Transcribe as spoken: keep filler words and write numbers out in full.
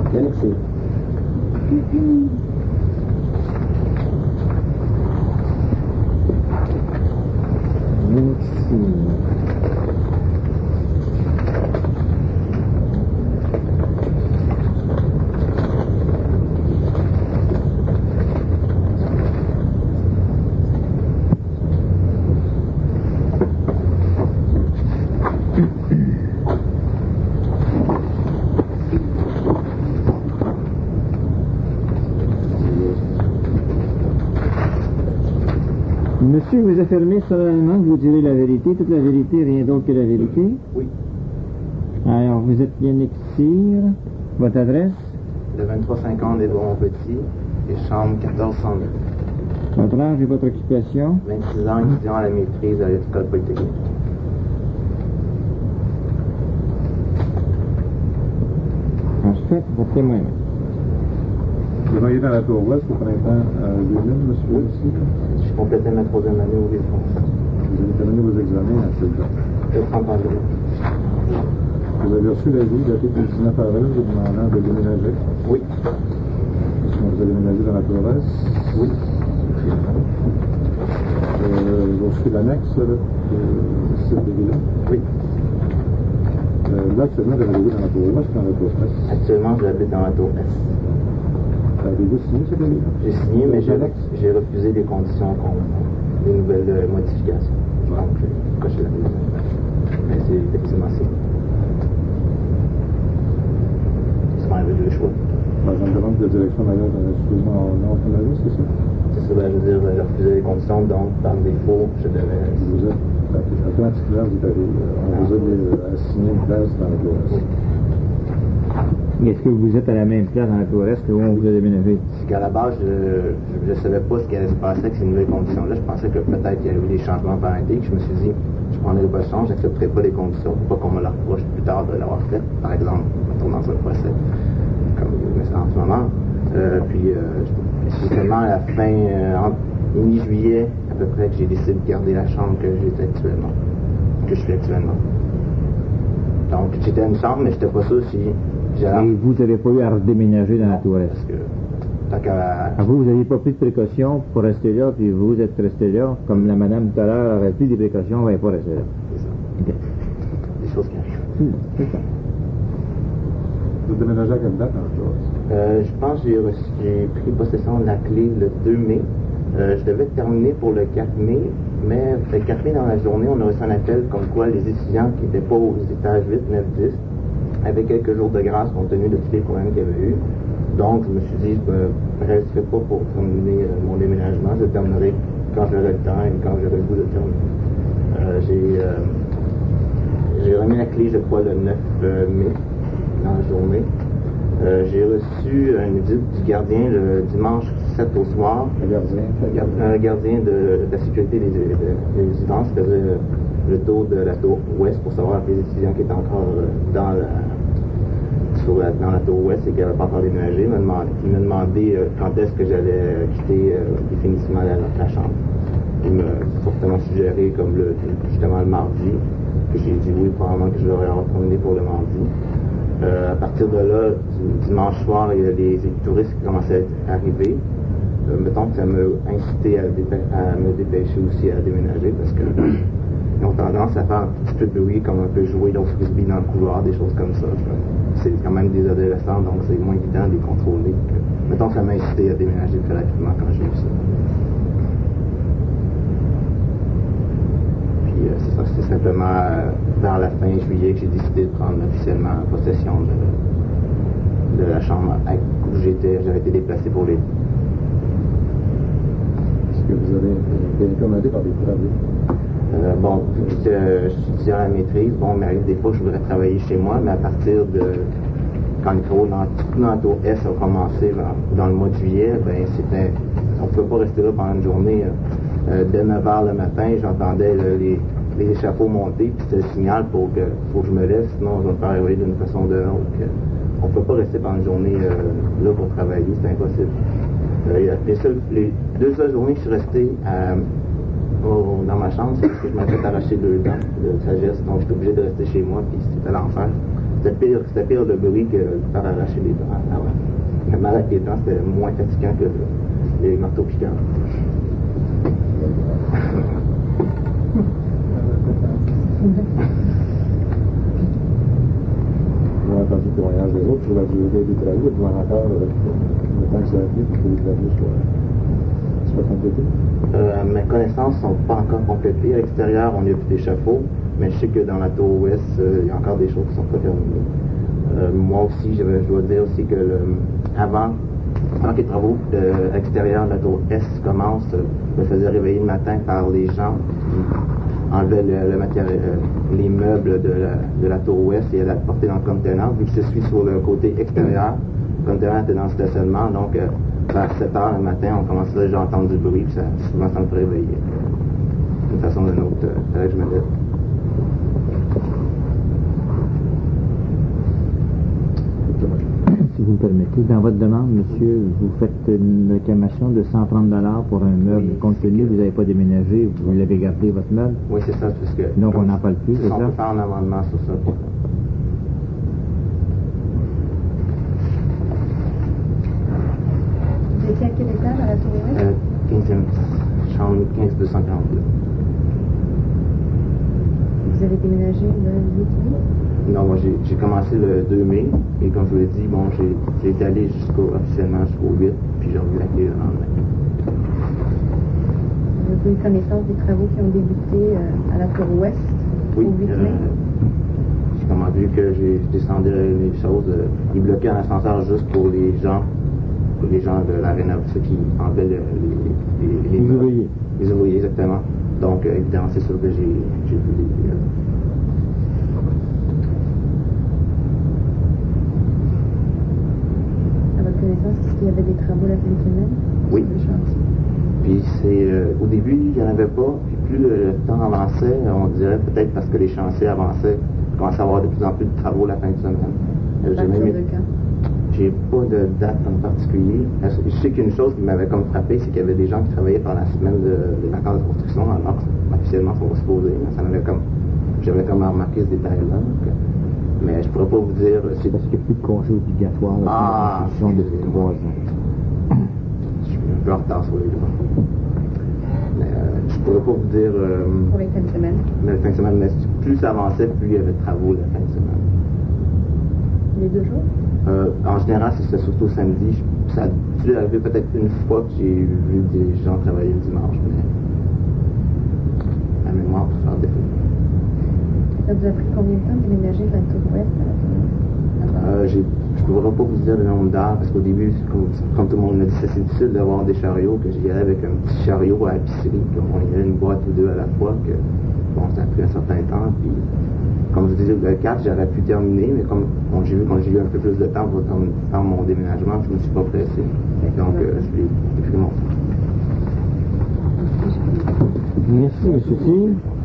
Yannick Cyr. Yannick Cyr. Monsieur, vous affirmez solennellement que vous direz la vérité, toute la vérité, rien d'autre que la vérité? Oui. Alors, vous êtes Yannick Cyr, votre adresse? Le vingt-trois cinquante des Bois-Montpetit et chambre quatorze cent neuf. Votre âge et votre occupation? vingt-six ans, étudiant à la maîtrise à l'École polytechnique. Ensuite, votre témoin. Vous travaillez dans la tour ouest au printemps à deux mille, monsieur aussi? Je complétais ma troisième année au Licence. Vous avez terminé vos examens à quelle date? Le trente avril. Vous avez reçu l'avis daté du dix-neuf avril vous demandant de déménager? Oui. Est-ce que vous avez déménagé dans la tour ouest? Oui. Euh, vous avez reçu l'annexe du site de Villa? Oui. Euh, là, actuellement, vous avez dans la tour ouest ou dans la tour est? Actuellement, j'habite dans la tour Est. Avez-vous signé ce devis? J'ai signé, mais j'ai, j'ai refusé les conditions qu'on les nouvelles euh, modifications. Donc, j'ai coché la deuxième. Mais c'est effectivement signé. C'est pas un le choix. Par exemple, demande de direction d'ailleurs d'un exclusivement non autonomie, c'est ça? C'est ça, ben, je veux dire, j'ai refusé les conditions, donc, par défaut, je devais. Vous êtes, automatiquement, vous avez, on vous a euh, assigné une place dans la tour est. Oui. Est-ce que vous êtes à la même place dans la tour est que où on vous a déménagé? C'est qu'à la base, je ne savais pas ce qui allait se passer avec ces nouvelles conditions-là. Je pensais que peut-être qu'il y avait eu des changements parentés. Je me suis dit, je prendrais pas de chance, je n'accepterai pas les conditions pour pas qu'on me la reproche plus tard de l'avoir fait. Par exemple, en dans un procès, comme en ce moment. Euh, puis, euh, c'est seulement à la fin, euh, en mi-juillet, à peu près, que j'ai décidé de garder la chambre que j'étais actuellement, que je suis actuellement. Donc, j'étais à une chambre, mais je n'étais pas sûr si... Et vous n'avez pas eu à redéménager dans non, la tour est? Parce que, tant qu'à... Ah, vous, vous n'aviez pas pris de précautions pour rester là, puis vous êtes resté là, comme la madame tout à l'heure avait pris des précautions, elle n'avait pas resté là. C'est ça. Okay. Des choses qui arrivent. Hmm, c'est ça. Vous déménagez à quelle date en chose? Euh, je pense que j'ai, reçu, j'ai pris possession de la clé le deux mai. Euh, je devais terminer pour le quatre mai, mais le quatre mai dans la journée, on a reçu un appel comme quoi les étudiants qui n'étaient pas aux étages huit, neuf, dix avaient quelques jours de grâce compte tenu de tous les problèmes qu'il y avait eu. Donc, je me suis dit, je ne resterai pas pour terminer euh, mon déménagement. Je terminerai quand j'aurai le temps et quand j'aurai le goût de terminer. Euh, j'ai, euh, j'ai remis la clé, je crois, le neuf mai dans la journée. Euh, j'ai reçu une visite du gardien le dimanche sept au soir. Le gardien? Un gardien de, de la sécurité des, des, des résidences qui faisait le tour de la tour ouest pour savoir les étudiants qui étaient encore dans la, sur la, dans la tour ouest et qui n'avaient pas encore déménagé. Il m'a demandé, il m'a demandé euh, quand est-ce que j'allais quitter euh, définitivement la, la chambre. Il m'a fortement suggéré comme le, justement le mardi, que j'ai dit oui, probablement que je devrais en terminer pour le mardi. Euh, à partir de là, du dimanche soir, il y a des touristes qui commençaient à arriver. Euh, mettons que ça m'a incité à, à me dépêcher aussi à déménager parce que ils ont tendance à faire un petit peu de bruit, comme un peu jouer au frisbee dans le couloir, des choses comme ça. C'est quand même des adolescents, donc c'est moins évident de les contrôler. Que... Mettons que ça m'a incité à déménager très rapidement quand j'ai vu ça. Puis euh, c'est ça, c'est simplement euh, vers la fin juillet que j'ai décidé de prendre officiellement possession de, de la chambre où j'étais, j'avais été déplacé pour l'été. Est-ce que vous avez été incommodé par des travaux? Euh, bon, je, je suis étudiant à la maîtrise. Bon, il m'arrive des fois que je voudrais travailler chez moi, mais à partir de quand les travaux dans, dans la tour S ont commencé dans, dans le mois de juillet, ben c'était, on ne pouvait pas rester là pendant une journée. Euh, dès neuf heures le matin, j'entendais là, les, les échafauds monter, puis c'était le signal pour que, pour que je me lève, sinon je vais me faire réveiller d'une façon ou de l'autre. On ne peut pas rester pendant une journée euh, là pour travailler, c'est impossible. Euh, les, seules, les deux seules journées que je suis resté à Oh, dans ma chambre, c'est parce que je m'avais fait arracher deux dents de sagesse, donc j'étais obligé de rester chez moi, puis c'était l'enfer. c'était pire, c'était pire le bruit que par arracher les dents avant. Le mal avec les dents, c'était moins fatigant que les marteaux piquants. On a entendu le témoignage des autres sur la durée des travaux, devant encore le temps que ça a pris pour que les travaux soient, soient complétés. Euh, mes connaissances ne sont pas encore complétées. À l'extérieur, on a vu des chapeaux, mais je sais que dans la tour ouest, euh, il y a encore des choses qui ne sont pas terminées. Euh, moi aussi, je, je dois dire aussi que le, avant, avant que les travaux de, extérieurs de la tour est commencent, euh, je me faisais réveiller le matin par les gens qui enlevaient le, le matériel, euh, les meubles de la, de la tour ouest et allaient le porter dans le conteneur. Vu que je suis sur le côté extérieur, le conteneur était dans le stationnement, donc euh, vers sept heures le matin, on commençait déjà à entendre du bruit, puis ça, souvent ça me fait réveiller. D'une façon ou d'une autre, euh, il fallait que je me lève. Si vous me permettez, dans votre demande, monsieur, vous faites une réclamation de cent trente dollars pour un meuble. Oui, Compte tenu que vous n'avez pas déménagé, vous l'avez gardé, votre meuble. Oui, c'est ça, parce que... Donc on n'en parle plus, c'est on ça? peut faire un amendement sur ça. Pour... Vous étiez à quel étage à la tour ouest? Euh, quinzième, chambre quinze deux cent quarante-deux. Vous avez déménagé le huit mai? Non, moi j'ai, j'ai commencé le deux mai, et comme je vous l'ai dit, bon, j'ai, j'ai été allé jusqu'au, officiellement jusqu'au huit, puis j'ai revu le lendemain. Vous avez eu connaissance des travaux qui ont débuté euh, à la tour ouest Oui, au huit mai? euh, j'ai comment vu que j'ai descendu les choses, euh, ils bloquaient un ascenseur juste pour les gens, pour les gens de l'aréna, ceux qui enlevaient le, les, les, les, Les ouvriers. Les ouvriers, exactement. Donc, euh, évidemment, c'est sûr que j'ai, j'ai vu les... Euh, Est-ce qu'il y avait des travaux la fin de semaine? Oui. Puis c'est euh, au début, il n'y en avait pas. Puis plus le, le temps avançait, on dirait peut-être parce que les chantiers avançaient, il commençait à avoir de plus en plus de travaux la fin de semaine. Euh, j'ai même, de quand? J'ai pas de date en particulier. Je sais qu'une chose qui m'avait comme frappé, c'est qu'il y avait des gens qui travaillaient pendant la semaine de, des vacances de construction, alors officiellement, ils sont pas supposés. Ça m'avait comme, j'avais comme remarqué ce détail-là. Donc, mais je pourrais pas vous dire. C'est parce qu'il n'y a plus de congé obligatoire là, ah, la construction depuis trois ans. Je suis un peu en retard sur les droits. Mais euh, je pourrais pas vous dire. Euh, Pour les fins de semaine. Mais la fin de semaine, mais plus ça avançait, plus il y avait de travaux la fin de semaine. Les deux jours? Euh, en général, c'était surtout samedi. Ça a dû arriver peut-être une fois que j'ai vu des gens travailler le dimanche, mais la mémoire pour faire défaut. Ça vous a pris combien de temps de déménager de la tour ouest à la tour euh, j'ai, Je ne pourrais pas vous dire le nombre d'heures, parce qu'au début, comme, comme tout le monde l'a dit, c'est difficile d'avoir des chariots, que j'y allais avec un petit chariot à l'épicerie, qu'on y allait une boîte ou deux à la fois, que bon, ça a pris un certain temps, puis comme je vous disais, le quatre, j'aurais pu terminer, mais comme bon, j'ai vu quand j'ai eu un peu plus de temps pour faire mon déménagement, je ne me suis pas pressé. Donc, euh, je l'ai pris mon temps. Merci, M. T.